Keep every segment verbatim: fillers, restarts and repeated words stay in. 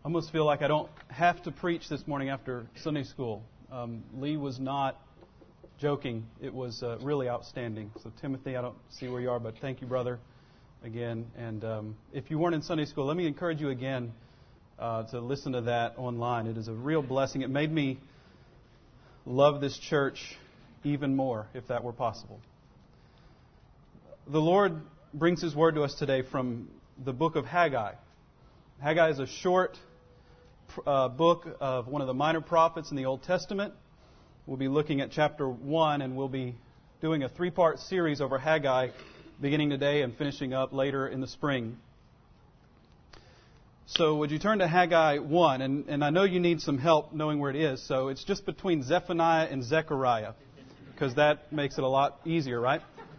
I almost feel like I don't have to preach this morning after Sunday school. Um, Lee was not joking. It was uh, really outstanding. So, Timothy, I don't see where you are, but thank you, brother, again. And um, if you weren't in Sunday school, let me encourage you again uh, to listen to that online. It is a real blessing. It made me love this church even more, if that were possible. The Lord brings His word to us today from the book of Haggai. Haggai is a short uh, book of one of the minor prophets in the Old Testament. We'll be looking at chapter one, and we'll be doing a three-part series over Haggai beginning today and finishing up later in the spring. So would you turn to Haggai one? And, and I know you need some help knowing where it is, so it's just between Zephaniah and Zechariah, because that makes it a lot easier, right?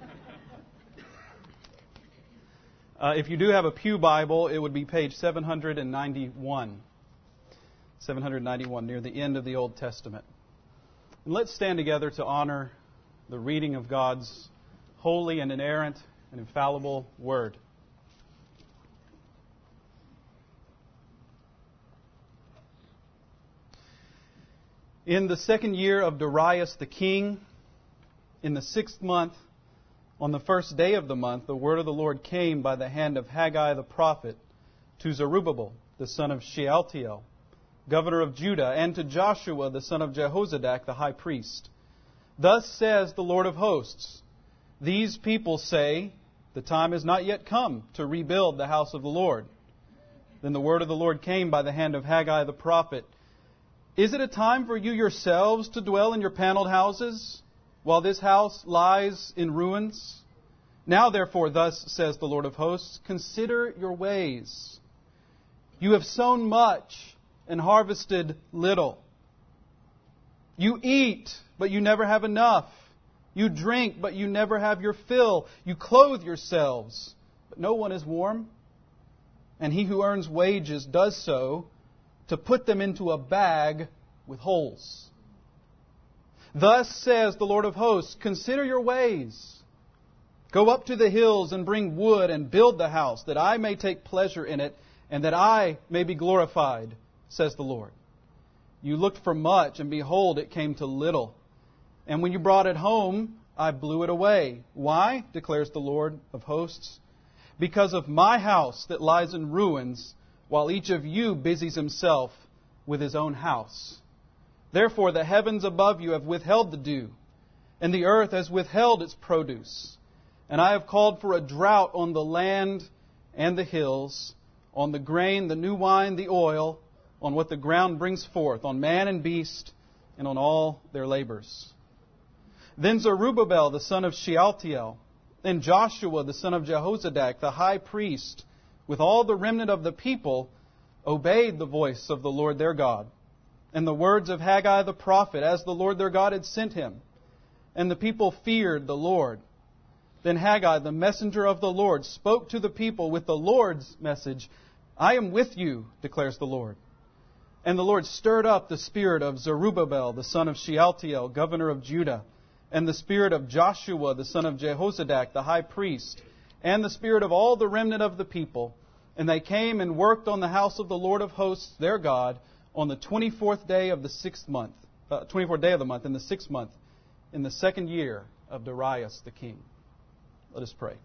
Uh, if you do have a Pew Bible, it would be page seven ninety-one. seven ninety-one, near the end of the Old Testament. And let's stand together to honor the reading of God's holy and inerrant and infallible Word. In the second year of Darius the king, in the sixth month, on the first day of the month, the word of the Lord came by the hand of Haggai the prophet to Zerubbabel, the son of Shealtiel, governor of Judah, and to Joshua, the son of Jehozadak, the high priest. Thus says the Lord of hosts, these people say, the time has not yet come to rebuild the house of the Lord. Then the word of the Lord came by the hand of Haggai the prophet. Is it a time for you yourselves to dwell in your paneled houses, while this house lies in ruins? Now, therefore, thus says the Lord of hosts, consider your ways. You have sown much and harvested little. You eat, but you never have enough. You drink, but you never have your fill. You clothe yourselves, but no one is warm. And he who earns wages does so to put them into a bag with holes. Thus says the Lord of hosts, consider your ways. Go up to the hills and bring wood and build the house, that I may take pleasure in it, and that I may be glorified, says the Lord. You looked for much, and behold, it came to little. And when you brought it home, I blew it away. Why? Declares the Lord of hosts. Because of my house that lies in ruins, while each of you busies himself with his own house. Therefore the heavens above you have withheld the dew, and the earth has withheld its produce. And I have called for a drought on the land and the hills, on the grain, the new wine, the oil, on what the ground brings forth, on man and beast, and on all their labors. Then Zerubbabel the son of Shealtiel, and Joshua the son of Jehozadak, the high priest, with all the remnant of the people, obeyed the voice of the Lord their God, and the words of Haggai the prophet, as the Lord their God had sent him. And the people feared the Lord. Then Haggai, the messenger of the Lord, spoke to the people with the Lord's message. I am with you, declares the Lord. And the Lord stirred up the spirit of Zerubbabel, the son of Shealtiel, governor of Judah, and the spirit of Joshua, the son of Jehozadak, the high priest, and the spirit of all the remnant of the people. And they came and worked on the house of the Lord of hosts, their God, on the twenty-fourth day of the sixth month, uh, twenty-fourth day of the month, in the sixth month, in the second year of Darius the king. Let us pray.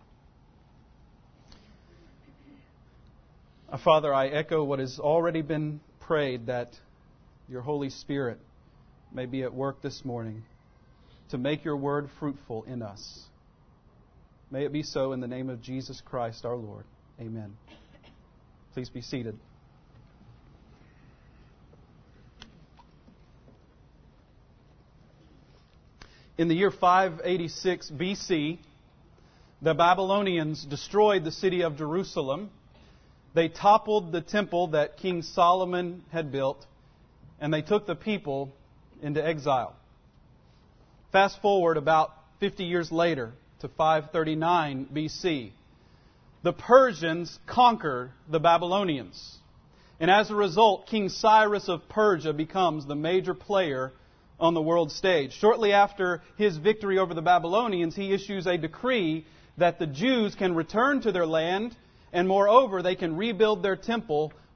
Our Father, I echo what has already been prayed, that your Holy Spirit may be at work this morning to make your word fruitful in us. May it be so in the name of Jesus Christ our Lord. Amen. Please be seated. In the year five eighty-six B C, the Babylonians destroyed the city of Jerusalem. They toppled the temple that King Solomon had built, and they took the people into exile. Fast forward about fifty years later to five thirty-nine B C. The Persians conquer the Babylonians. And as a result, King Cyrus of Persia becomes the major player on the world stage. Shortly after his victory over the Babylonians, he issues a decree that the Jews can return to their land, and moreover, they can rebuild their temple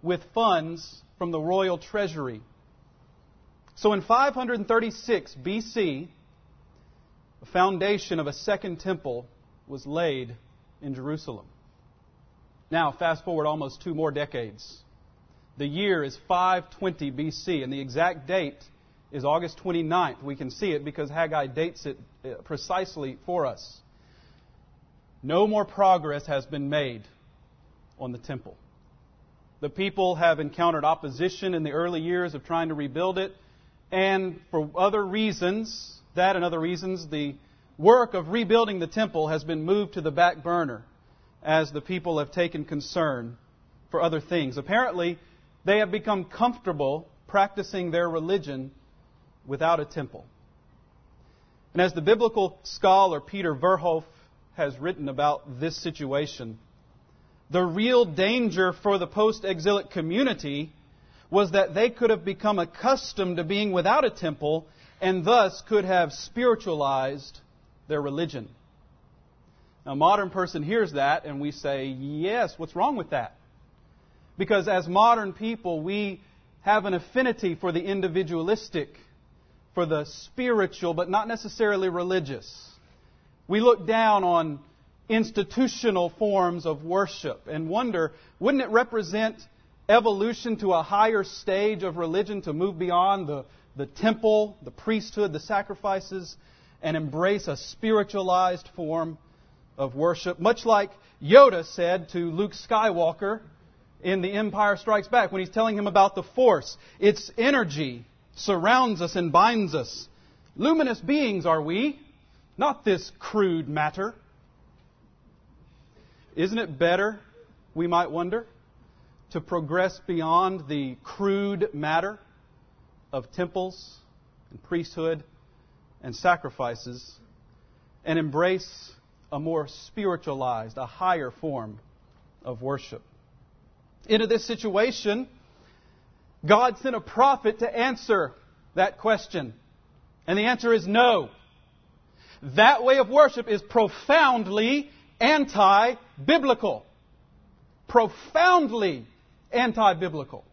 with funds from the royal treasury. So in five thirty-six B C, the foundation of a second temple was laid in Jerusalem. Now, fast forward almost two more decades. The year is five twenty B C, and the exact date is August twenty-ninth. We can see it because Haggai dates it precisely for us. No more progress has been made on the temple. The people have encountered opposition in the early years of trying to rebuild it, and for other reasons, that and other reasons, the work of rebuilding the temple has been moved to the back burner as the people have taken concern for other things. Apparently, they have become comfortable practicing their religion without a temple. And as the biblical scholar Peter Verhoef has written about this situation, the real danger for the post-exilic community was that they could have become accustomed to being without a temple and thus could have spiritualized their religion. Now, a modern person hears that and we say, yes, what's wrong with that? Because as modern people, we have an affinity for the individualistic, for the spiritual, but not necessarily religious. We look down on institutional forms of worship and wonder, wouldn't it represent evolution to a higher stage of religion to move beyond the, the temple, the priesthood, the sacrifices, and embrace a spiritualized form of worship? Much like Yoda said to Luke Skywalker in The Empire Strikes Back when he's telling him about the Force. Its energy surrounds us and binds us. Luminous beings are we, not this crude matter. Isn't it better, we might wonder, to progress beyond the crude matter of temples and priesthood and sacrifices and embrace a more spiritualized, a higher form of worship? Into this situation, God sent a prophet to answer that question. And the answer is no. That way of worship is profoundly anti-biblical. Profoundly anti-biblical.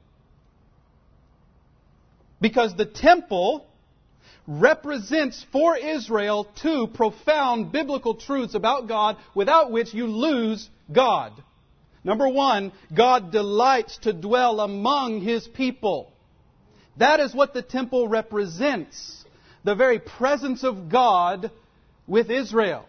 Because the temple represents for Israel two profound biblical truths about God without which you lose God. Number one, God delights to dwell among His people. That is what the temple represents. The very presence of God with Israel.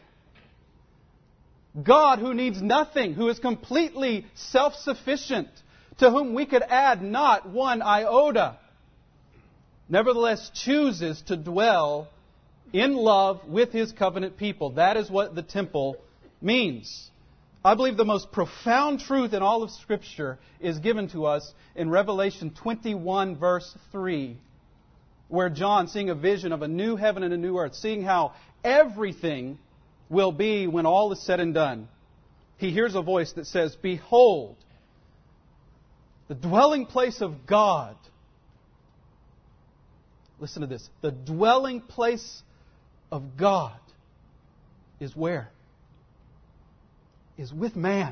God who needs nothing, who is completely self-sufficient, to whom we could add not one iota, nevertheless chooses to dwell in love with His covenant people. That is what the temple means. I believe the most profound truth in all of Scripture is given to us in Revelation twenty-one, verse three, where John, seeing a vision of a new heaven and a new earth, seeing how everything will be when all is said and done, he hears a voice that says, "Behold, the dwelling place of God." Listen to this. The dwelling place of God is where? Is with man.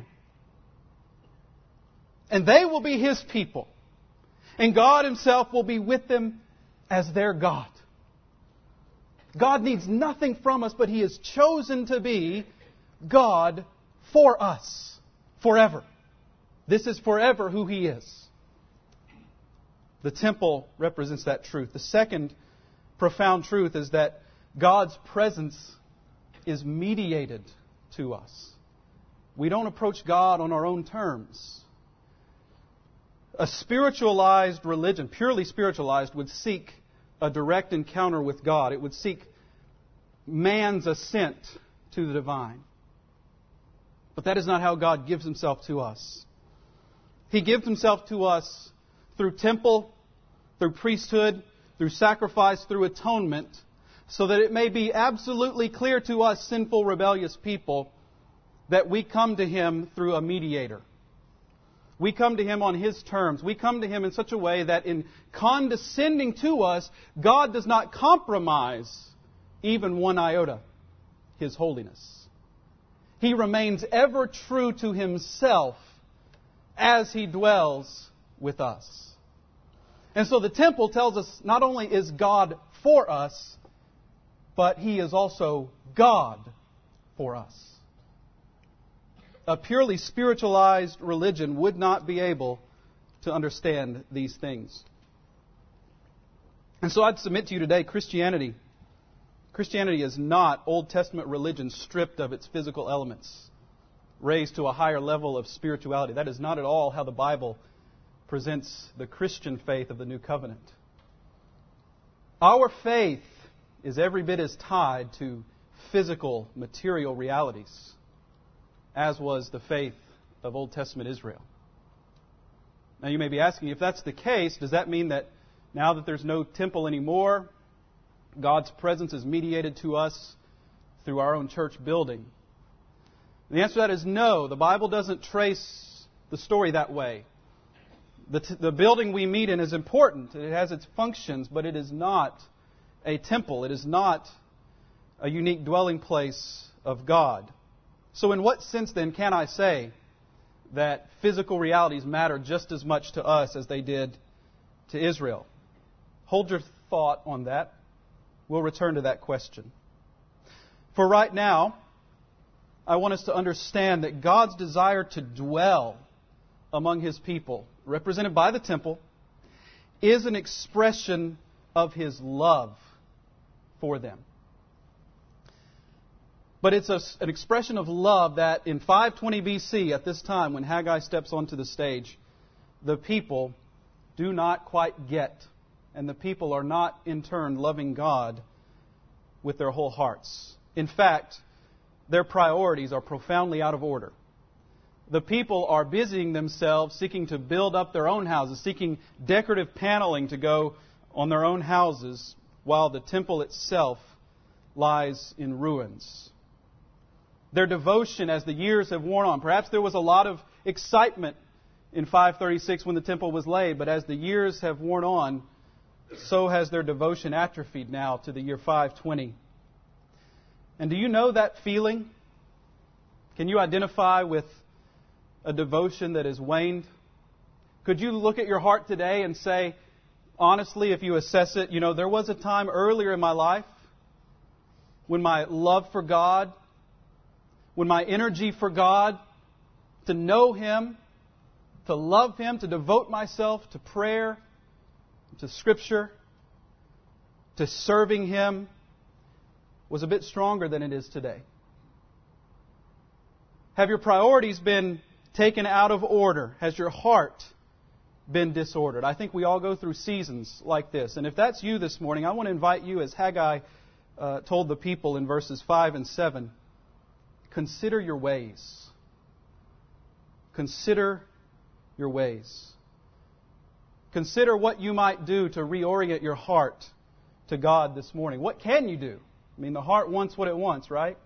And they will be His people. And God Himself will be with them as their God. God needs nothing from us, but He has chosen to be God for us forever. This is forever who He is. The temple represents that truth. The second profound truth is that God's presence is mediated to us. We don't approach God on our own terms. A spiritualized religion, purely spiritualized, would seek a direct encounter with God. It would seek man's assent to the divine. But that is not how God gives Himself to us. He gives Himself to us through temple, through priesthood, through sacrifice, through atonement, so that it may be absolutely clear to us sinful, rebellious people that we come to Him through a mediator. We come to Him on His terms. We come to Him in such a way that in condescending to us, God does not compromise even one iota His holiness. He remains ever true to Himself as He dwells with us. And so the temple tells us not only is God for us, but He is also God for us. A purely spiritualized religion would not be able to understand these things. And so I'd submit to you today, Christianity, Christianity is not Old Testament religion stripped of its physical elements, raised to a higher level of spirituality. That is not at all how the Bible presents the Christian faith of the New Covenant. Our faith is every bit as tied to physical, material realities as was the faith of Old Testament Israel. Now you may be asking, if that's the case, does that mean that now that there's no temple anymore, God's presence is mediated to us through our own church building? The answer to that is no. The Bible doesn't trace the story that way. The, t- the building we meet in is important. It has its functions, but it is not a temple. It is not a unique dwelling place of God. So in what sense then can I say that physical realities matter just as much to us as they did to Israel? Hold your thought on that. We'll return to that question. For right now, I want us to understand that God's desire to dwell among His people, represented by the temple, is an expression of His love for them. But it's a, an expression of love that in five twenty B C, at this time when Haggai steps onto the stage, the people do not quite get. And the people are not in turn loving God with their whole hearts. In fact, their priorities are profoundly out of order. The people are busying themselves seeking to build up their own houses, seeking decorative paneling to go on their own houses, while the temple itself lies in ruins. Their devotion as the years have worn on. Perhaps there was a lot of excitement in five thirty-six when the temple was laid, but as the years have worn on, so has their devotion atrophied now to the year five twenty. And do you know that feeling? Can you identify with a devotion that has waned? Could you look at your heart today and say, honestly, if you assess it, you know, there was a time earlier in my life when my love for God, when my energy for God, to know Him, to love Him, to devote myself to prayer, to Scripture, to serving Him, was a bit stronger than it is today. Have your priorities been taken out of order? Has your heart been disordered? I think we all go through seasons like this. And if that's you this morning, I want to invite you, as Haggai uh, told the people in verses five and seven, consider your ways. Consider your ways. Consider what you might do to reorient your heart to God this morning. What can you do? I mean, the heart wants what it wants, right?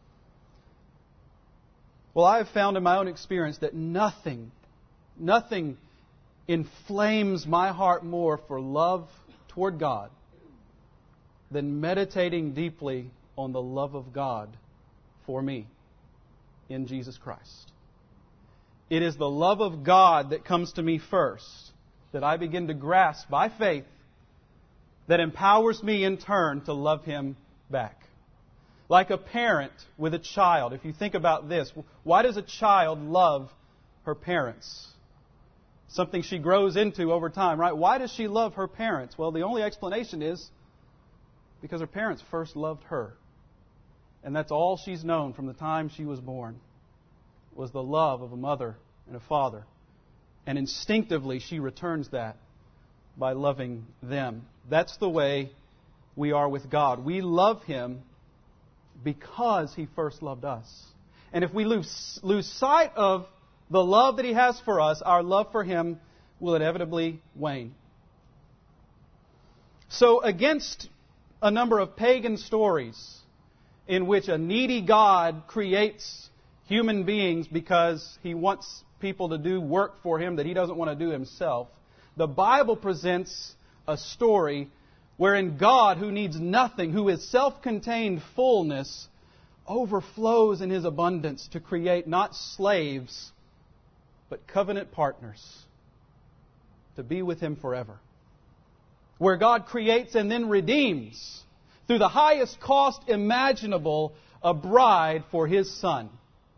Well, I have found in my own experience that nothing, nothing inflames my heart more for love toward God than meditating deeply on the love of God for me in Jesus Christ. It is the love of God that comes to me first, that I begin to grasp by faith, that empowers me in turn to love Him back. Like a parent with a child. If you think about this, why does a child love her parents? Something she grows into over time, right? Why does she love her parents? Well, the only explanation is because her parents first loved her. And that's all she's known from the time she was born, was the love of a mother and a father. And instinctively she returns that by loving them. That's the way we are with God. We love Him because He first loved us. And if we lose, lose sight of the love that He has for us, our love for Him will inevitably wane. So against a number of pagan stories in which a needy God creates human beings because He wants people to do work for Him that He doesn't want to do Himself, the Bible presents a story wherein God, who needs nothing, who is self-contained fullness, overflows in His abundance to create not slaves, but covenant partners. to be with Him forever. Where God creates and then redeems, through the highest cost imaginable, a bride for His Son.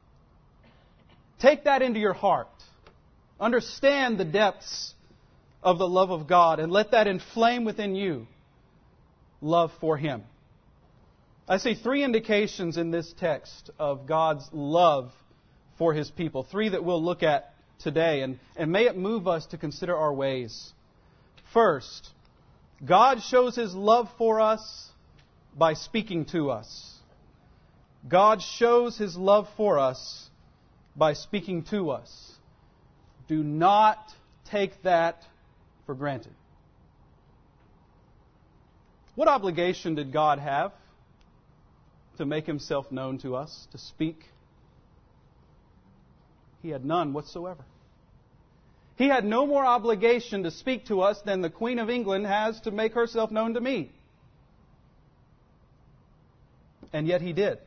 Take that into your heart. Understand the depths of the love of God and let that inflame within you love for Him. I see three indications in this text of God's love for His people. Three that we'll look at today, and, and may it move us to consider our ways. First, God shows His love for us by speaking to us. God shows His love for us by speaking to us. Do not take that for granted. What obligation did God have to make Himself known to us, to speak? He had none whatsoever. He had no more obligation to speak to us than the Queen of England has to make herself known to me. And yet He did.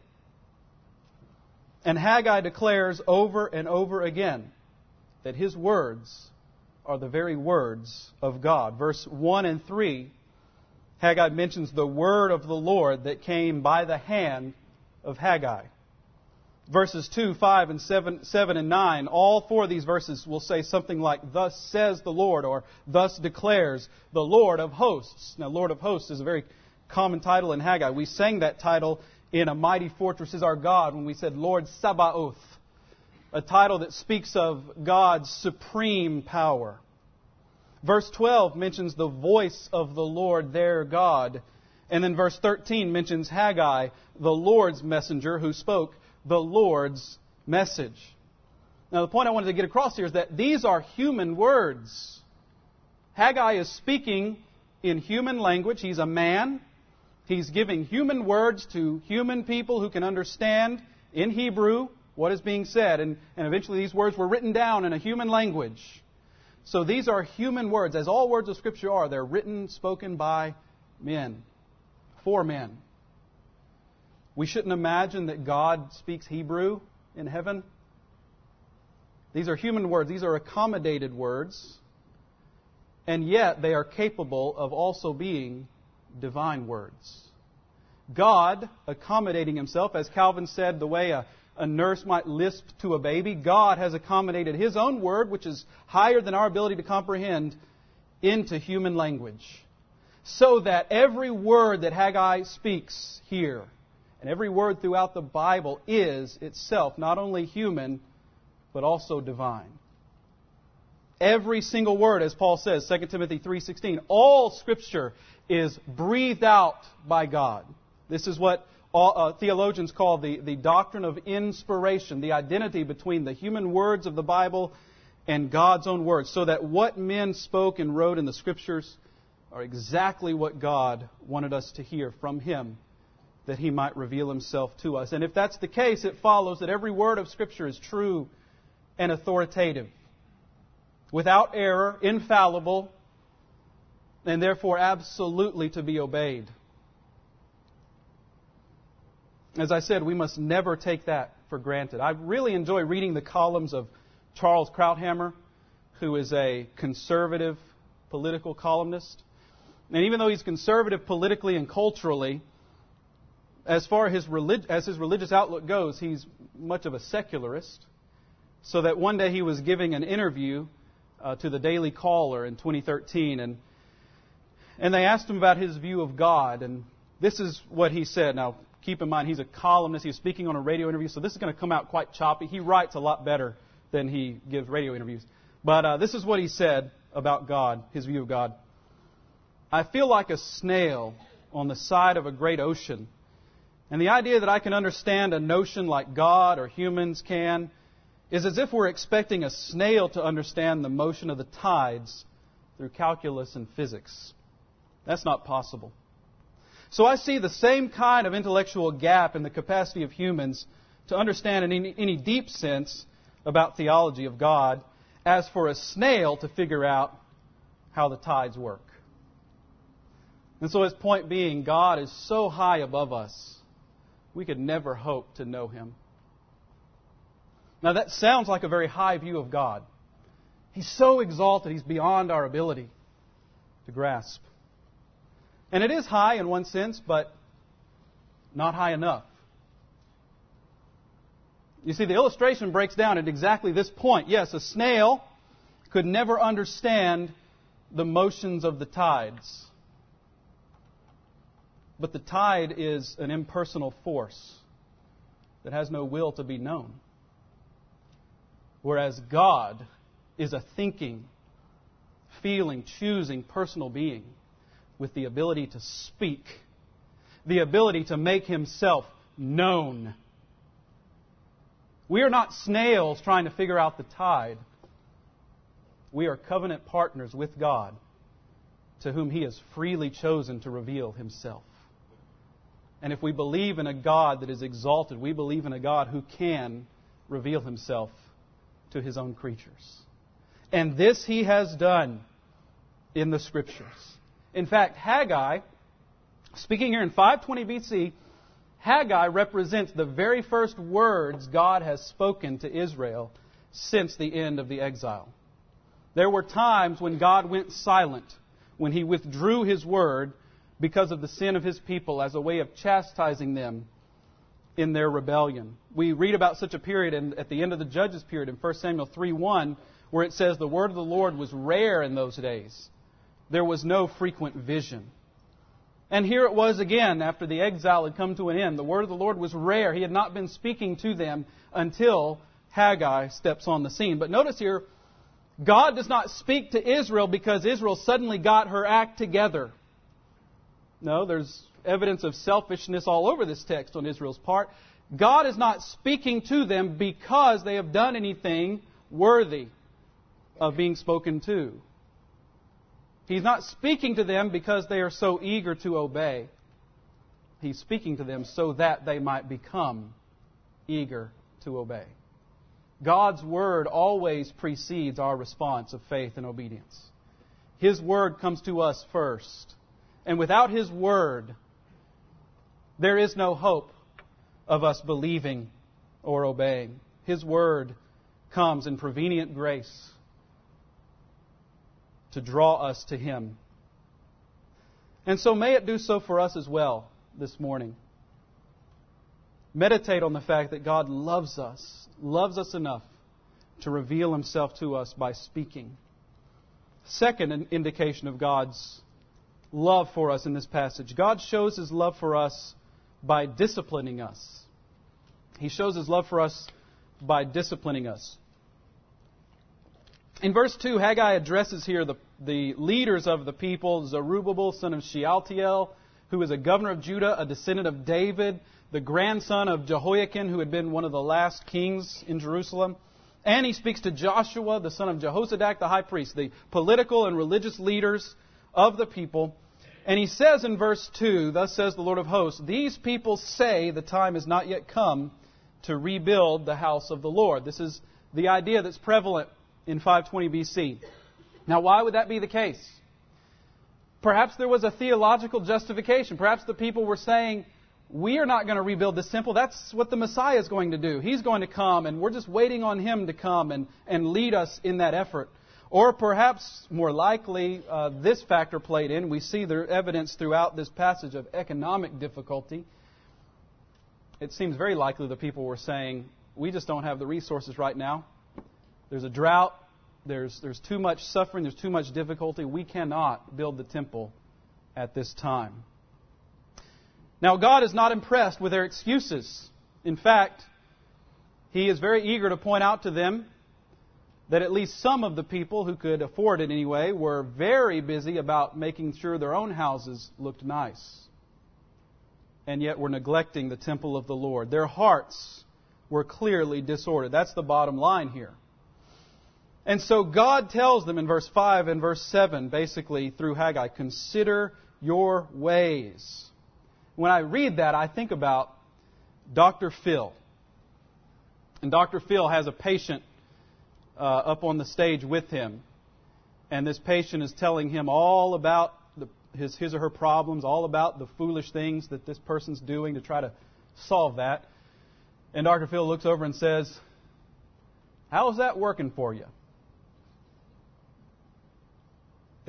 And Haggai declares over and over again that his words are the very words of God. Verse one and three, Haggai mentions the word of the Lord that came by the hand of Haggai. Verses two, five, and seven, seven and nine, all four of these verses will say something like, "Thus says the Lord," or "Thus declares the Lord of hosts." Now, Lord of hosts is a very common title in Haggai. We sang that title in "A Mighty Fortress is Our God" when we said Lord Sabaoth, a title that speaks of God's supreme power. Verse twelve mentions the voice of the Lord their God. And then verse thirteen mentions Haggai, the Lord's messenger, who spoke the Lord's message. Now, the point I wanted to get across here is that these are human words. Haggai is speaking in human language. He's a man. He's giving human words to human people who can understand in Hebrew what is being said. And, and eventually these words were written down in a human language. So these are human words. As all words of Scripture are, they're written, spoken by men, for men. We shouldn't imagine that God speaks Hebrew in heaven. These are human words. These are accommodated words. And yet they are capable of also being divine words. God accommodating Himself, as Calvin said, the way a, a nurse might lisp to a baby, God has accommodated His own word, which is higher than our ability to comprehend, into human language. So that every word that Haggai speaks here, and every word throughout the Bible, is itself not only human, but also divine. Every single word, as Paul says, Second Timothy three sixteen, all Scripture is breathed out by God. This is what all, uh, theologians call the, the doctrine of inspiration, the identity between the human words of the Bible and God's own words, so that what men spoke and wrote in the Scriptures are exactly what God wanted us to hear from Him, that He might reveal Himself to us. And if that's the case, it follows that every word of Scripture is true and authoritative, without error, infallible, and therefore absolutely to be obeyed. As I said, we must never take that for granted. I really enjoy reading the columns of Charles Krauthammer, who is a conservative political columnist. And even though he's conservative politically and culturally, as far as his, relig- as his religious outlook goes, he's much of a secularist. So that one day he was giving an interview uh, to the Daily Caller in twenty thirteen, and and they asked him about his view of God, and this is what he said. Now, keep in mind, he's a columnist. He's speaking on a radio interview, so this is going to come out quite choppy. He writes a lot better than he gives radio interviews. But uh, this is what he said about God, his view of God. "I feel like a snail on the side of a great ocean. And the idea that I can understand a notion like God or humans can is as if we're expecting a snail to understand the motion of the tides through calculus and physics. That's not possible. So I see the same kind of intellectual gap in the capacity of humans to understand in any, any deep sense about theology of God as for a snail to figure out how the tides work." And so his point being, God is so high above us, we could never hope to know Him. Now that sounds like a very high view of God. He's so exalted, He's beyond our ability to grasp. And it is high in one sense, but not high enough. You see, the illustration breaks down at exactly this point. Yes, a snail could never understand the motions of the tides. But the tide is an impersonal force that has no will to be known. Whereas God is a thinking, feeling, choosing personal being with the ability to speak, the ability to make Himself known. We are not snails trying to figure out the tide. We are covenant partners with God, to whom He has freely chosen to reveal Himself. And if we believe in a God that is exalted, we believe in a God who can reveal Himself to His own creatures. And this He has done in the Scriptures. In fact, Haggai, speaking here in five twenty B C, Haggai represents the very first words God has spoken to Israel since the end of the exile. There were times when God went silent, when He withdrew His word because of the sin of His people as a way of chastising them in their rebellion. We read about such a period in, at the end of the Judges period in First Samuel three one, where it says the word of the Lord was rare in those days. There was no frequent vision. And here it was again, after the exile had come to an end. The word of the Lord was rare. He had not been speaking to them until Haggai steps on the scene. But notice here, God does not speak to Israel because Israel suddenly got her act together. No, there's evidence of selfishness all over this text on Israel's part. God is not speaking to them because they have done anything worthy of being spoken to. He's not speaking to them because they are so eager to obey. He's speaking to them so that they might become eager to obey. God's Word always precedes our response of faith and obedience. His Word comes to us first. And without His Word, there is no hope of us believing or obeying. His Word comes in prevenient grace to draw us to Him. And so may it do so for us as well this morning. Meditate on the fact that God loves us, loves us enough to reveal Himself to us by speaking. Second, an indication of God's love for us in this passage. God shows His love for us by disciplining us. He shows His love for us by disciplining us. In verse two, Haggai addresses here the, the leaders of the people, Zerubbabel, son of Shealtiel, who is a governor of Judah, a descendant of David, the grandson of Jehoiakim, who had been one of the last kings in Jerusalem. And he speaks to Joshua, the son of Jehozadak, the high priest, the political and religious leaders of the people. And he says in verse two, thus says the Lord of hosts, these people say the time has not yet come to rebuild the house of the Lord. This is the idea that's prevalent in five twenty B C. Now, why would that be the case? Perhaps there was a theological justification. Perhaps the people were saying, we are not going to rebuild this temple. That's what the Messiah is going to do. He's going to come, and we're just waiting on Him to come and, and lead us in that effort. Or perhaps, more likely, uh, this factor played in. We see the evidence throughout this passage of economic difficulty. It seems very likely the people were saying, we just don't have the resources right now. There's a drought. There's, there's too much suffering. There's too much difficulty. We cannot build the temple at this time. Now, God is not impressed with their excuses. In fact, He is very eager to point out to them that at least some of the people who could afford it anyway were very busy about making sure their own houses looked nice. And yet were neglecting the temple of the Lord. Their hearts were clearly disordered. That's the bottom line here. And so God tells them in verse five and verse seven, basically through Haggai, consider your ways. When I read that, I think about Doctor Phil. And Doctor Phil has a patient uh, up on the stage with him. And this patient is telling him all about the, his, his or her problems, all about the foolish things that this person's doing to try to solve that. And Doctor Phil looks over and says, how is that working for you?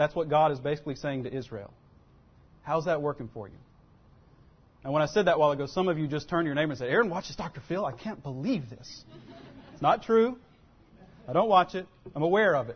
That's what God is basically saying to Israel. How's that working for you? And when I said that a while ago, some of you just turned to your neighbor and said, Aaron watches Doctor Phil? I can't believe this. It's not true. I don't watch it. I'm aware of it.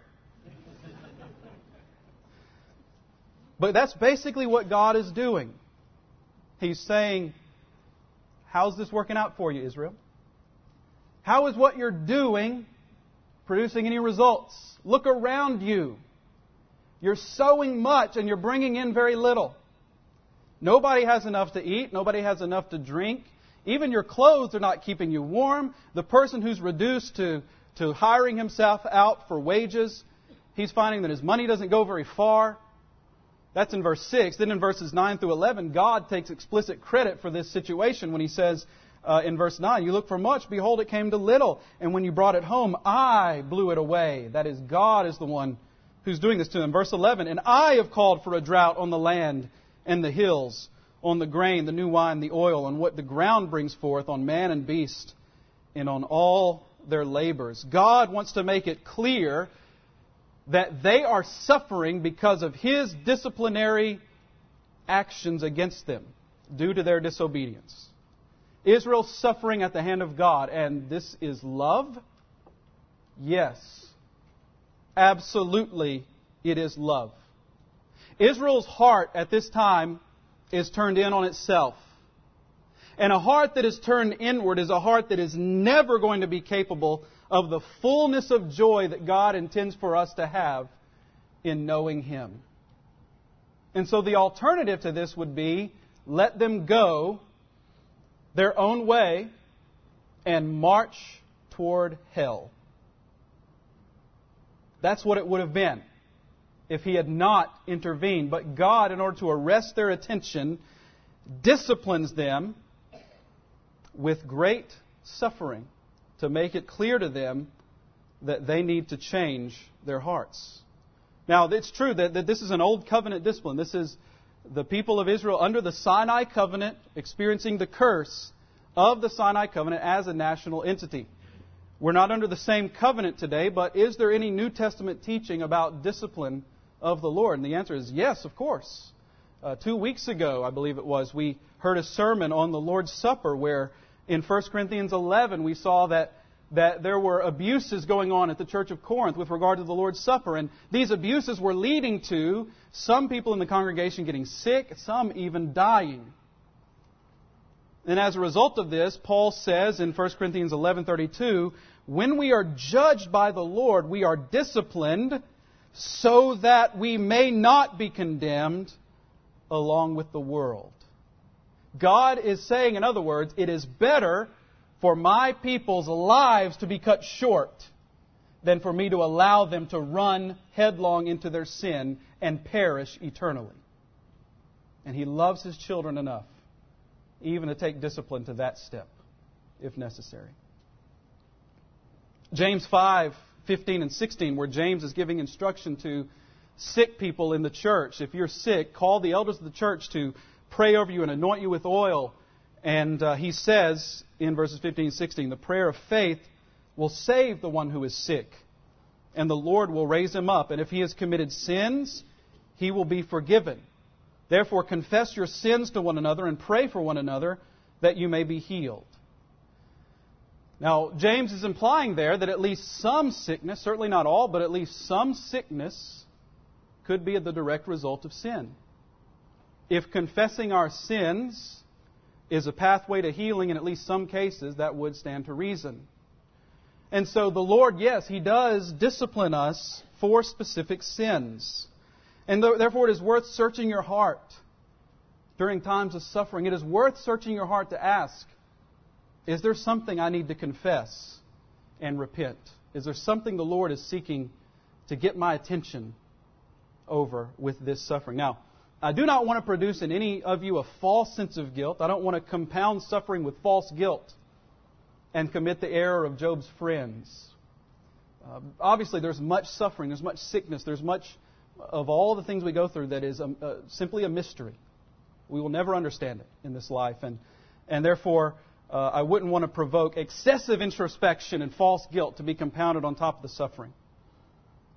But that's basically what God is doing. He's saying, how's this working out for you, Israel? How is what you're doing producing any results? Look around you. You're sowing much and you're bringing in very little. Nobody has enough to eat. Nobody has enough to drink. Even your clothes are not keeping you warm. The person who's reduced to, to hiring himself out for wages, he's finding that his money doesn't go very far. That's in verse six. Then in verses nine through eleven, God takes explicit credit for this situation when He says uh, in verse nine, you look for much, behold, it came to little. And when you brought it home, I blew it away. That is, God is the one who's doing this to them. Verse eleven, and I have called for a drought on the land and the hills, on the grain, the new wine, the oil, on what the ground brings forth, on man and beast, and on all their labors. God wants to make it clear that they are suffering because of His disciplinary actions against them due to their disobedience. Israel's suffering at the hand of God, and this is love? Yes. Absolutely, it is love. Israel's heart at this time is turned in on itself. And a heart that is turned inward is a heart that is never going to be capable of the fullness of joy that God intends for us to have in knowing Him. And so the alternative to this would be, let them go their own way and march toward hell. That's what it would have been if He had not intervened. But God, in order to arrest their attention, disciplines them with great suffering to make it clear to them that they need to change their hearts. Now, it's true that, that this is an old covenant discipline. This is the people of Israel under the Sinai covenant experiencing the curse of the Sinai covenant as a national entity. We're not under the same covenant today, but is there any New Testament teaching about discipline of the Lord? And the answer is yes, of course. Uh, two weeks ago, I believe it was, we heard a sermon on the Lord's Supper where in First Corinthians eleven we saw that, that there were abuses going on at the church of Corinth with regard to the Lord's Supper. And these abuses were leading to some people in the congregation getting sick, some even dying. And as a result of this, Paul says in First Corinthians eleven thirty-two, when we are judged by the Lord, we are disciplined so that we may not be condemned along with the world. God is saying, in other words, it is better for my people's lives to be cut short than for me to allow them to run headlong into their sin and perish eternally. And He loves His children enough even to take discipline to that step, if necessary. James five, fifteen and sixteen, where James is giving instruction to sick people in the church. If you're sick, call the elders of the church to pray over you and anoint you with oil. And uh, he says in verses fifteen and sixteen, the prayer of faith will save the one who is sick, and the Lord will raise him up. And if he has committed sins, he will be forgiven. Therefore, confess your sins to one another and pray for one another that you may be healed. Now, James is implying there that at least some sickness, certainly not all, but at least some sickness could be the direct result of sin. If confessing our sins is a pathway to healing in at least some cases, that would stand to reason. And so the Lord, yes, He does discipline us for specific sins. And therefore it is worth searching your heart during times of suffering. It is worth searching your heart to ask, is there something I need to confess and repent? Is there something the Lord is seeking to get my attention over with this suffering? Now, I do not want to produce in any of you a false sense of guilt. I don't want to compound suffering with false guilt and commit the error of Job's friends. Uh, obviously, there's much suffering, there's much sickness, there's much of all the things we go through that is a, uh, simply a mystery. We will never understand it in this life. And, and therefore, uh, I wouldn't want to provoke excessive introspection and false guilt to be compounded on top of the suffering.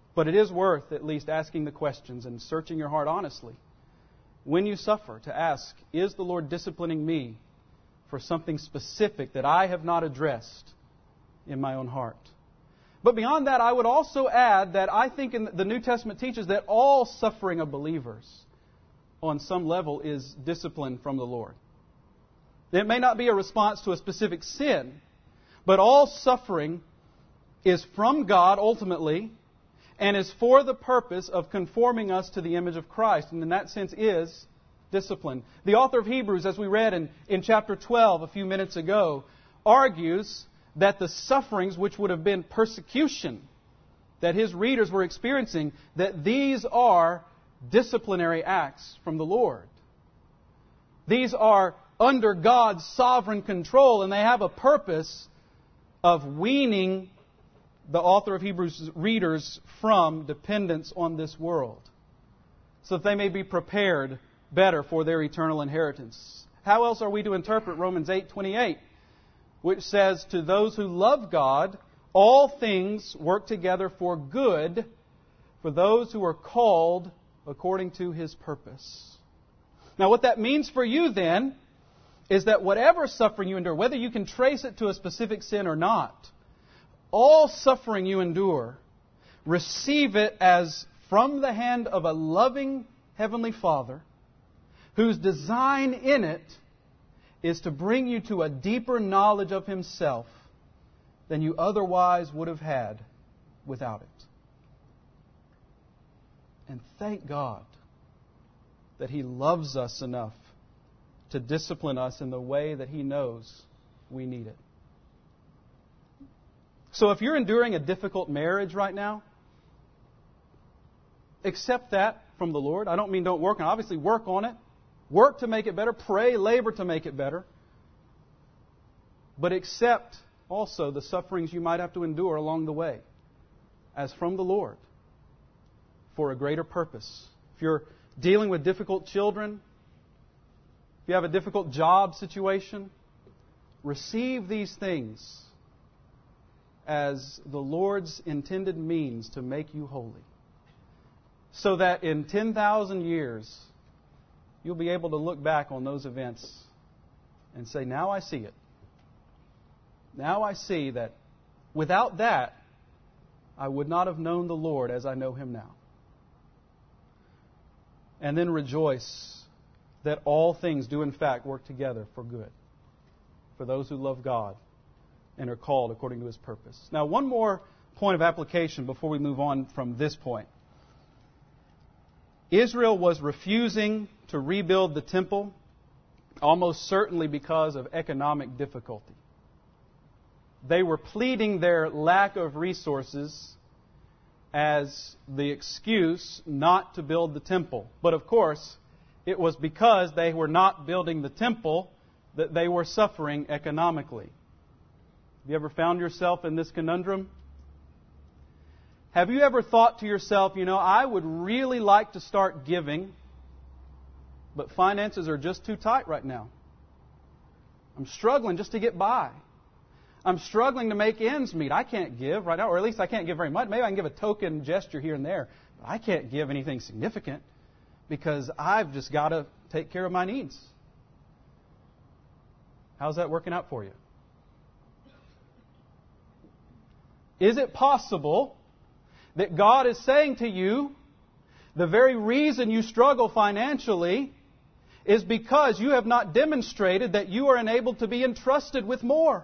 But it is worth at least asking the questions and searching your heart honestly. When you suffer, to ask, is the Lord disciplining me for something specific that I have not addressed in my own heart? But beyond that, I would also add that I think in the New Testament teaches that all suffering of believers on some level is discipline from the Lord. It may not be a response to a specific sin, but all suffering is from God ultimately and is for the purpose of conforming us to the image of Christ, and in that sense is discipline. The author of Hebrews, as we read in, in chapter twelve a few minutes ago, argues that the sufferings which would have been persecution that his readers were experiencing, that these are disciplinary acts from the Lord. These are under God's sovereign control, and they have a purpose of weaning the author of Hebrews' readers from dependence on this world, so that they may be prepared better for their eternal inheritance. How else are we to interpret Romans eight twenty-eight, which says, to those who love God, all things work together for good, for those who are called according to His purpose. Now, what that means for you then is that whatever suffering you endure, whether you can trace it to a specific sin or not, all suffering you endure, receive it as from the hand of a loving Heavenly Father, whose design in it is to bring you to a deeper knowledge of Himself than you otherwise would have had without it. And thank God that He loves us enough to discipline us in the way that He knows we need it. So if you're enduring a difficult marriage right now, accept that from the Lord. I don't mean don't work on it. Obviously work on it. Work to make it better. Pray, labor to make it better. But accept also the sufferings you might have to endure along the way as from the Lord for a greater purpose. If you're dealing with difficult children, if you have a difficult job situation, receive these things as the Lord's intended means to make you holy, so that in ten thousand years you'll be able to look back on those events and say, now I see it. Now I see that without that, I would not have known the Lord as I know Him now. And then rejoice that all things do in fact work together for good, for those who love God and are called according to His purpose. Now, one more point of application before we move on from this point. Israel was refusing to rebuild the temple, almost certainly because of economic difficulty. They were pleading their lack of resources as the excuse not to build the temple. But of course, it was because they were not building the temple that they were suffering economically. Have you ever found yourself in this conundrum? Have you ever thought to yourself, you know, I would really like to start giving, but finances are just too tight right now. I'm struggling just to get by. I'm struggling to make ends meet. I can't give right now, or at least I can't give very much. Maybe I can give a token gesture here and there, but I can't give anything significant because I've just got to take care of my needs. How's that working out for you? Is it possible that God is saying to you, the very reason you struggle financially is because you have not demonstrated that you are enabled to be entrusted with more?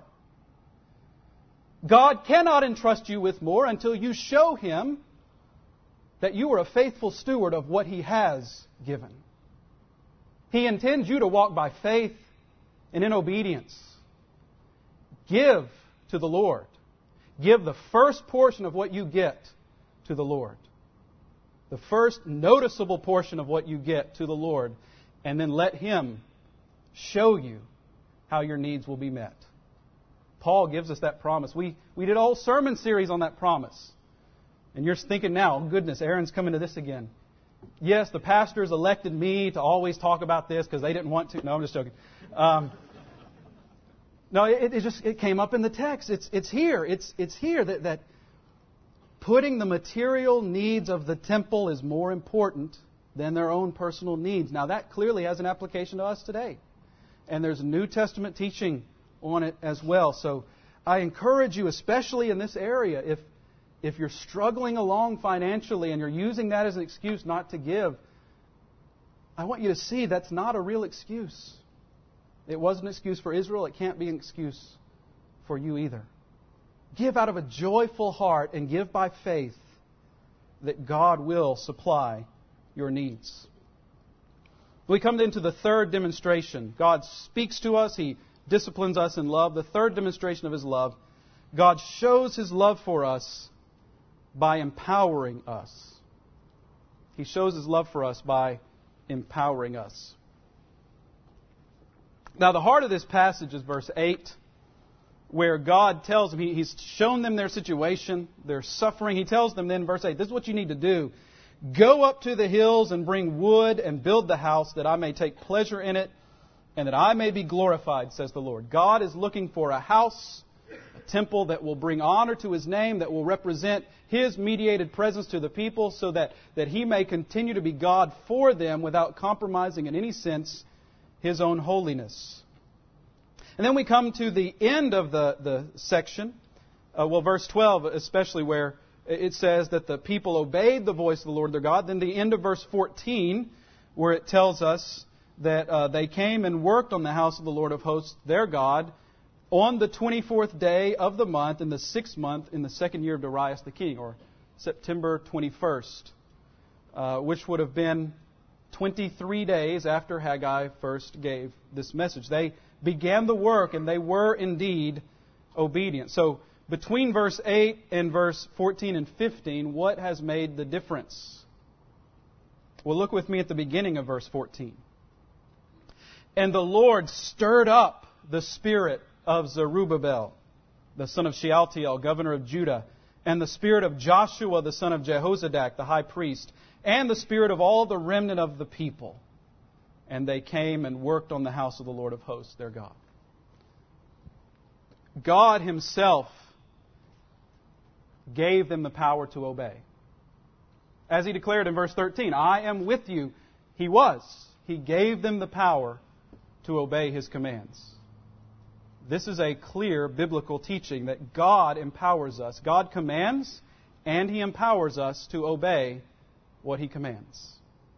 God cannot entrust you with more until you show Him that you are a faithful steward of what He has given. He intends you to walk by faith and in obedience. Give to the Lord. Give the first portion of what you get to the Lord. The first noticeable portion of what you get to the Lord. And then let Him show you how your needs will be met. Paul gives us that promise. We, we did a whole sermon series on that promise. And you're thinking now, oh goodness, Aaron's coming to this again. Yes, the pastors elected me to always talk about this because they didn't want to. No, I'm just joking. Um, no, it, it just it came up in the text. It's it's here. It's it's here that that putting the material needs of the temple is more important than their own personal needs. Now that clearly has an application to us today. And there's New Testament teaching on it as well. So I encourage you, especially in this area, if if you're struggling along financially and you're using that as an excuse not to give, I want you to see that's not a real excuse. It was an excuse for Israel. It can't be an excuse for you either. Give out of a joyful heart and give by faith that God will supply your needs. We come into the third demonstration. God speaks to us. He disciplines us in love. The third demonstration of His love. God shows His love for us by empowering us. He shows His love for us by empowering us. Now the heart of this passage is verse eight, where God tells them, he, He's shown them their situation, their suffering. He tells them then in verse eight, this is what you need to do. Go up to the hills and bring wood and build the house that I may take pleasure in it and that I may be glorified, says the Lord. God is looking for a house, a temple that will bring honor to His name, that will represent His mediated presence to the people so that, that He may continue to be God for them without compromising in any sense His own holiness. And then we come to the end of the, the section, uh, well, verse twelve especially, where it says that the people obeyed the voice of the Lord their God. Then the end of verse fourteen, where it tells us that uh, they came and worked on the house of the Lord of hosts, their God, on the twenty-fourth day of the month, in the sixth month, in the second year of Darius the king, or September twenty-first, uh, which would have been twenty-three days after Haggai first gave this message. They began the work, and they were indeed obedient. So, between verse eight and verse fourteen and fifteen, what has made the difference? Well, look with me at the beginning of verse fourteen. And the Lord stirred up the spirit of Zerubbabel, the son of Shealtiel, governor of Judah, and the spirit of Joshua, the son of Jehozadak, the high priest, and the spirit of all the remnant of the people. And they came and worked on the house of the Lord of hosts, their God. God Himself gave them the power to obey. As He declared in verse thirteen, I am with you. He was. He gave them the power to obey His commands. This is a clear biblical teaching that God empowers us. God commands, and He empowers us to obey what He commands.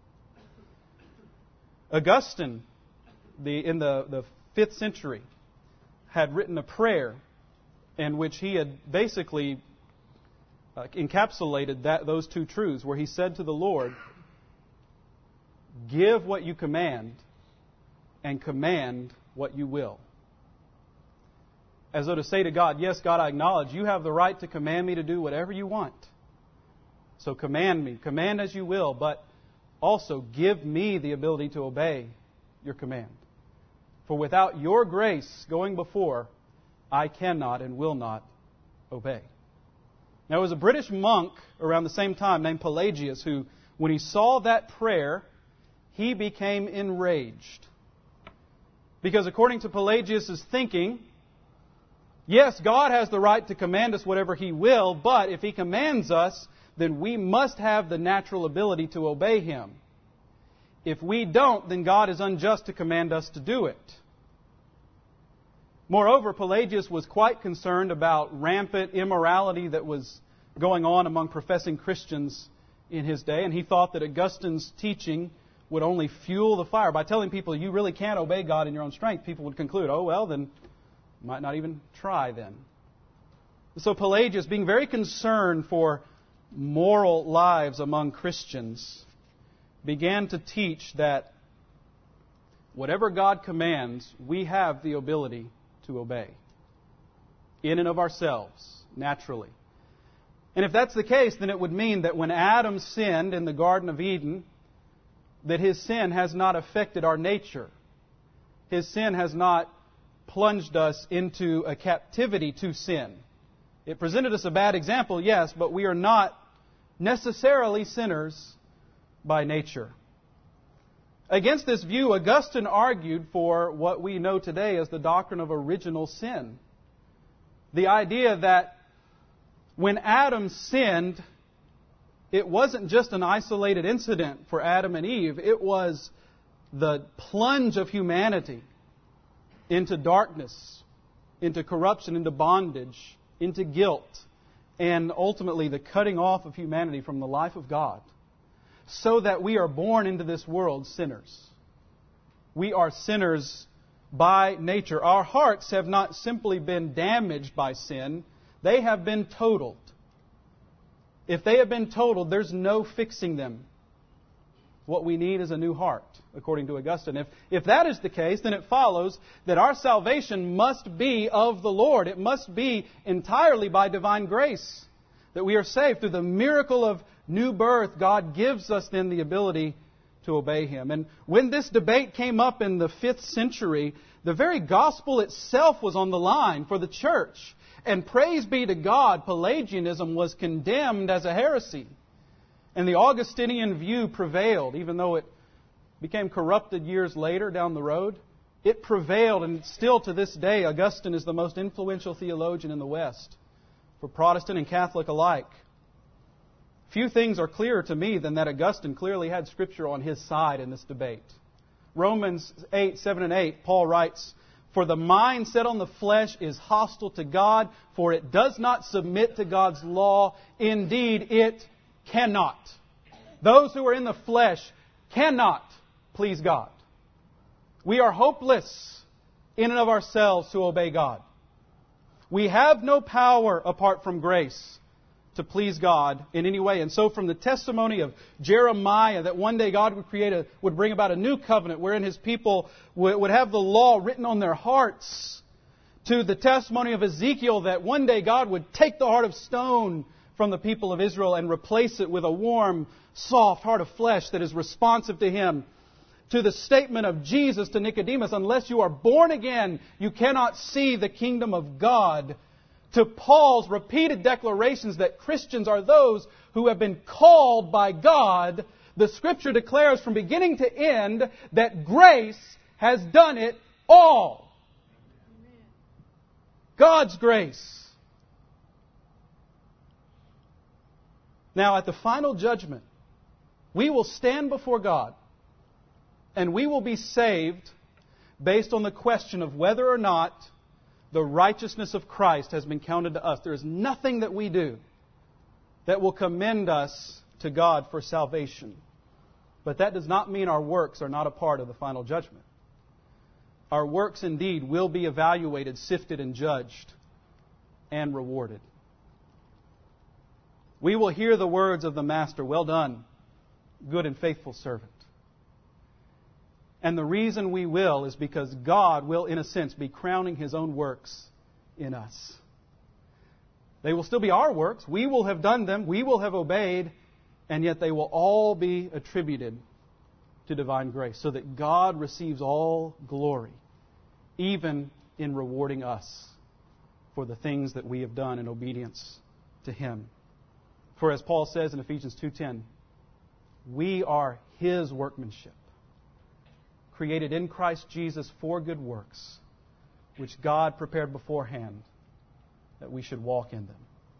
Augustine, the, in the, the fifth century, had written a prayer in which he had basically uh, encapsulated that, those two truths, where he said to the Lord, give what you command and command what you will. As though to say to God, yes, God, I acknowledge you have the right to command me to do whatever you want. So command me, command as you will, but also give me the ability to obey your command. For without your grace going before, I cannot and will not obey. Now, there was a British monk around the same time named Pelagius who, when he saw that prayer, he became enraged. Because according to Pelagius' thinking, yes, God has the right to command us whatever He will, but if He commands us, then we must have the natural ability to obey Him. If we don't, then God is unjust to command us to do it. Moreover, Pelagius was quite concerned about rampant immorality that was going on among professing Christians in his day, and he thought that Augustine's teaching would only fuel the fire. By telling people you really can't obey God in your own strength, people would conclude, oh, well, then you might not even try then. So Pelagius, being very concerned for moral lives among Christians, began to teach that whatever God commands, we have the ability to obey. In and of ourselves, naturally. And if that's the case, then it would mean that when Adam sinned in the Garden of Eden, that his sin has not affected our nature. His sin has not plunged us into a captivity to sin. It presented us a bad example, yes, but we are not necessarily sinners by nature. Against this view, Augustine argued for what we know today as the doctrine of original sin. The idea that When Adam sinned, it wasn't just an isolated incident for Adam and Eve. It was the plunge of humanity into darkness, into corruption, into bondage, into guilt, and ultimately the cutting off of humanity from the life of God, so that we are born into this world sinners. We are sinners by nature. Our hearts have not simply been damaged by sin, they have been totaled. If they have been totaled, there's no fixing them. What we need is a new heart, according to Augustine. If, if that is the case, then it follows that our salvation must be of the Lord. It must be entirely by divine grace that we are saved. Through the miracle of new birth, God gives us then the ability to obey Him. And when this debate came up in the fifth century, the very gospel itself was on the line for the church. And praise be to God, Pelagianism was condemned as a heresy. And the Augustinian view prevailed, even though it became corrupted years later down the road. It prevailed, and still to this day, Augustine is the most influential theologian in the West, for Protestant and Catholic alike. Few things are clearer to me than that Augustine clearly had Scripture on his side in this debate. Romans eight, seven and eight, Paul writes, "For the mind set on the flesh is hostile to God, for it does not submit to God's law. Indeed, it cannot." Those who are in the flesh cannot please God. We are hopeless in and of ourselves to obey God. We have no power apart from grace to please God in any way. And so from the testimony of Jeremiah that one day God would create a, would bring about a new covenant wherein His people would, would have the law written on their hearts, to the testimony of Ezekiel that one day God would take the heart of stone from the people of Israel and replace it with a warm, soft heart of flesh that is responsive to Him, to the statement of Jesus to Nicodemus, unless you are born again, you cannot see the kingdom of God, to Paul's repeated declarations that Christians are those who have been called by God. The Scripture declares from beginning to end that grace has done it all. God's grace. Now, at the final judgment, we will stand before God and we will be saved based on the question of whether or not the righteousness of Christ has been counted to us. There is nothing that we do that will commend us to God for salvation. But that does not mean our works are not a part of the final judgment. Our works indeed will be evaluated, sifted, and judged, and rewarded. We will hear the words of the Master, "Well done, good and faithful servant." And the reason we will is because God will, in a sense, be crowning His own works in us. They will still be our works. We will have done them. We will have obeyed. And yet they will all be attributed to divine grace, so that God receives all glory, even in rewarding us for the things that we have done in obedience to Him. For as Paul says in Ephesians two ten, we are His workmanship, created in Christ Jesus for good works, which God prepared beforehand that we should walk in them.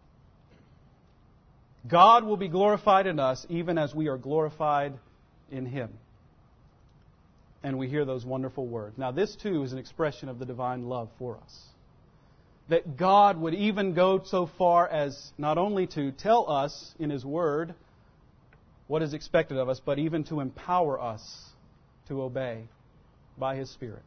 God will be glorified in us even as we are glorified in Him. And we hear those wonderful words. Now this too is an expression of the divine love for us. That God would even go so far as not only to tell us in His Word what is expected of us, but even to empower us to obey by His Spirit.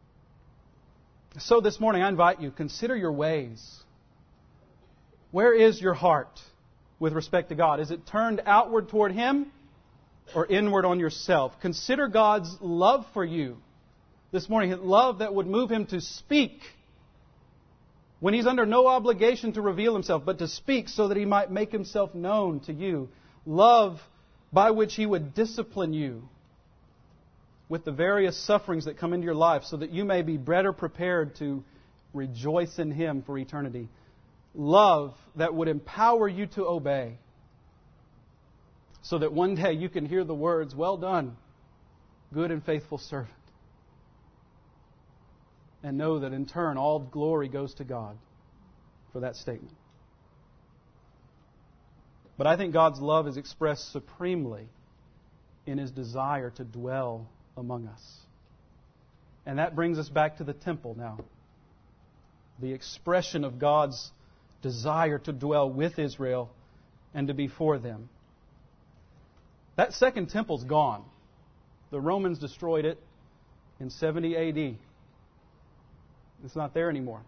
So this morning I invite you, consider your ways. Where is your heart with respect to God? Is it turned outward toward Him or inward on yourself? Consider God's love for you this morning. Love that would move Him to speak when He's under no obligation to reveal Himself, but to speak so that He might make Himself known to you. Love by which He would discipline you with the various sufferings that come into your life so that you may be better prepared to rejoice in Him for eternity. Love that would empower you to obey so that one day you can hear the words, "Well done, good and faithful servant." And know that in turn all glory goes to God for that statement. But I think God's love is expressed supremely in His desire to dwell among us. And that brings us back to the temple now. The expression of God's desire to dwell with Israel and to be for them. That second temple's gone. The Romans destroyed it in seventy A D. It's not there anymore.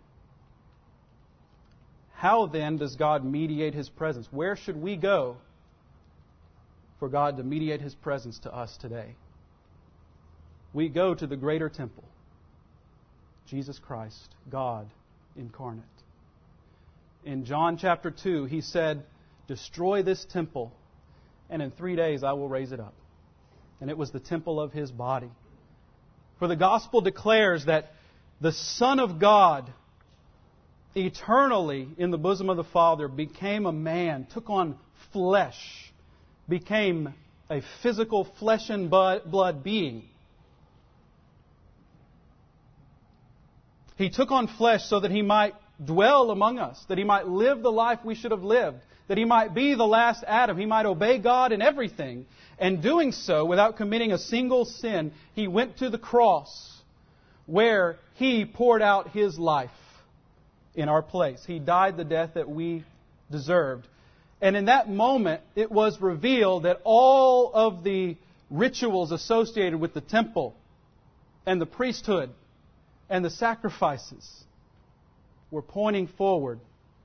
How then does God mediate His presence? Where should we go for God to mediate His presence to us today? We go to the greater temple, Jesus Christ, God incarnate. In John chapter two, He said, "Destroy this temple, and in three days I will raise it up." And it was the temple of His body. For the gospel declares that the Son of God, eternally in the bosom of the Father, became a man, took on flesh, became a physical flesh and blood being. He took on flesh so that He might dwell among us, that He might live the life we should have lived, that He might be the last Adam, He might obey God in everything. And doing so, without committing a single sin, He went to the cross where He poured out His life in our place. He died the death that we deserved. And in that moment, it was revealed that all of the rituals associated with the temple and the priesthood and the sacrifices were pointing forward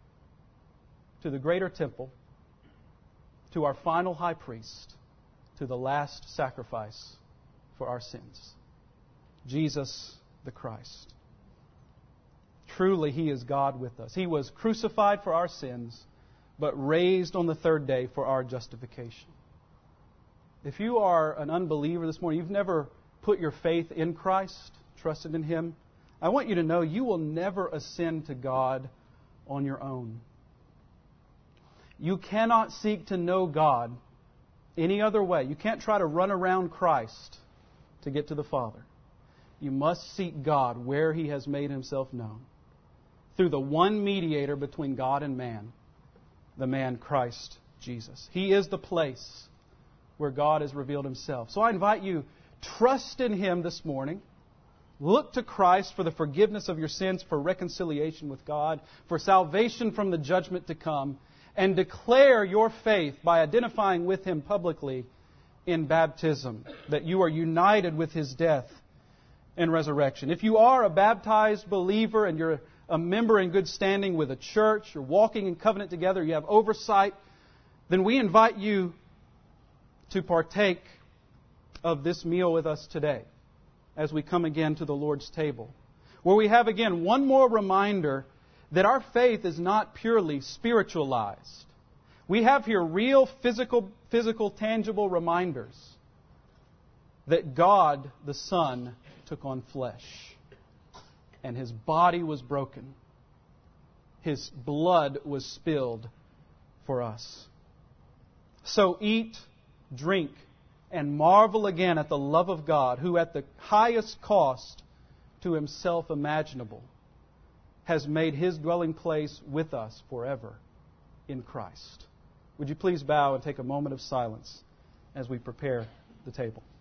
to the greater temple, to our final high priest, to the last sacrifice for our sins, Jesus the Christ. Truly, He is God with us. He was crucified for our sins, but raised on the third day for our justification. If you are an unbeliever this morning, you've never put your faith in Christ, trusted in Him, I want you to know you will never ascend to God on your own. You cannot seek to know God any other way. You can't try to run around Christ to get to the Father. You must seek God where He has made Himself known, through the one mediator between God and man, the man Christ Jesus. He is the place where God has revealed Himself. So I invite you, trust in Him this morning. Look to Christ for the forgiveness of your sins, for reconciliation with God, for salvation from the judgment to come, and declare your faith by identifying with Him publicly in baptism, that you are united with His death and resurrection. If you are a baptized believer and you're a member in good standing with a church, you're walking in covenant together, you have oversight, then we invite you to partake of this meal with us today as we come again to the Lord's table, where we have again one more reminder that our faith is not purely spiritualized. We have here real physical, physical, tangible reminders that God, the Son, took on flesh, and His body was broken. His blood was spilled for us. So eat, drink, and marvel again at the love of God, who at the highest cost to Himself imaginable has made His dwelling place with us forever in Christ. Would you please bow and take a moment of silence as we prepare the table?